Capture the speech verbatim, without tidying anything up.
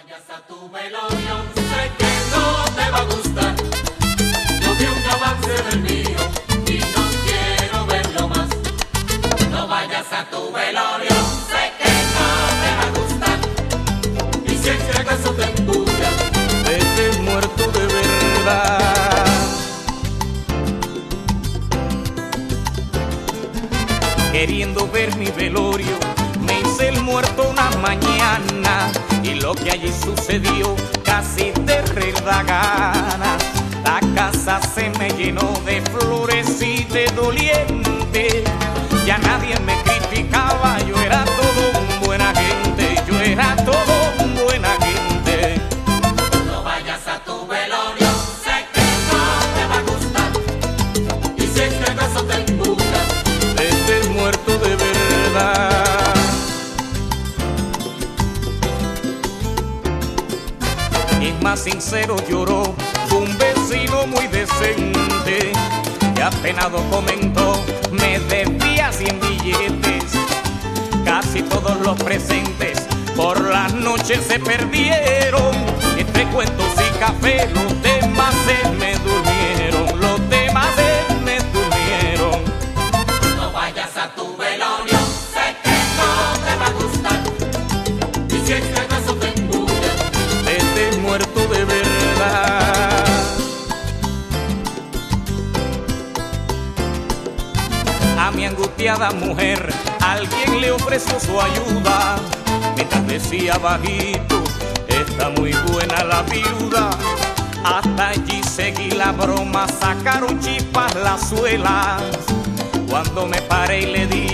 vayas a tu velorio, sé que no te va a gustar. Yo vi un avance del mío y no quiero verlo más. No vayas a tu velorio, sé que no te va a gustar. Y si es que acaso te empujas, vete muerto de verdad. Queriendo ver mi velorio, me hice el muerto una mañana y lo que allí sucedió casi te da ganas. La casa se me llenó de flores y de doliente. Ya nadie me criticaba, yo era todo un buena gente, yo era todo un buena gente. no vayas a tu velorio, sé que no te va a gustar. Y si es que acaso te empujas, Vete muerto de verdad. Y más sincero lloró un vecino muy decente, que apenado comentó, me debía cien billetes. Casi todos los presentes por las noches se perdieron. Entre cuentos y café los demás se me durmieron, los demás se me durmieron. no vayas a tu velorio, sé que no te va a gustar. Y si es que acaso te empujas, Vete muerto de verdad. A mi angustiada mujer alguien le ofreció su ayuda, mientras decía bajito, está muy buena la viuda. Hasta allí seguí la broma, sacaron chispas las suelas. Cuando me paré y le dije